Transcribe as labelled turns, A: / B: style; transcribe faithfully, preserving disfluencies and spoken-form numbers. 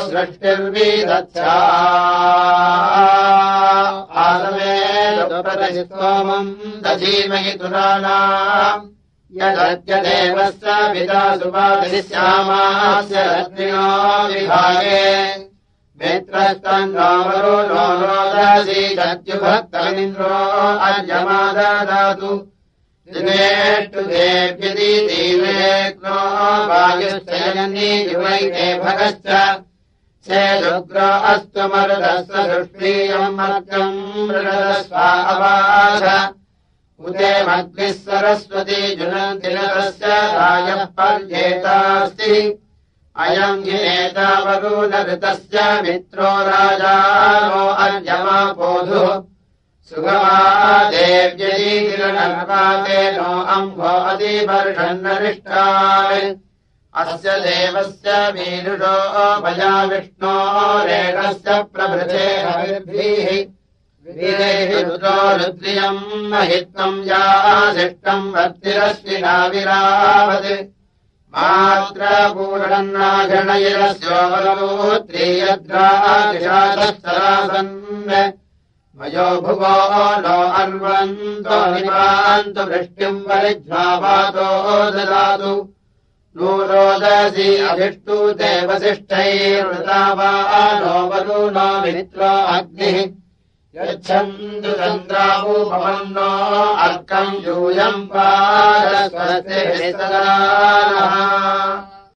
A: सृष्टिर्विदध्या आदमेदुप्रति सोमम् दधीमहि तुराणाम् यदद्य देवस्य पिता सुपादिश्यामास्य रत्रिणो विभागे मित्रस्तन्नामरो नो रोदसी दद्युभक्तमिन्द्रो अर्यमाददातु दिनेष्टु देव्यति दीवेग्नो वायुश्चयनी युवैते भगश्च सेदुग्रो अस्तु मरुदस्य दुष्प्रियम् मर्गम् मृगस्वा अवाध उदे मद्भिः सरस्वती जुनतिरस्य रायः पर्येतास्ति अयम् गिनेतावरूनऋतस्य मित्रो राजानो अर्यमापोधुः सुगमा देव्यैर्नर्वातेनो अम्भो अधिवर्षन्नरिष्टान् अस्य देवस्य वीरुषो भया विष्णो रेणस्य प्रभृते हविर्भिः वीरैः रुद्रो रुद्रियम् महित्वम् यासिष्टम् वर्तिरश्विना विरावत् मात्रपूरणन्नाघणयरस्योवरोत्रीयद्रादिशादस्तरासन् मयो भुवो नो अर्वन्तो निवान्तु वृष्टिम् वरिध्वावातो ददातु नूरोदसी अभिष्टु देवसिष्ठैर्वृता वा नो वरुणो मित्रो अग्निः यच्छन्तु चन्द्रावूपवन्नो अर्कम् यूयम् पारस्वस्तिभिः सदा नः।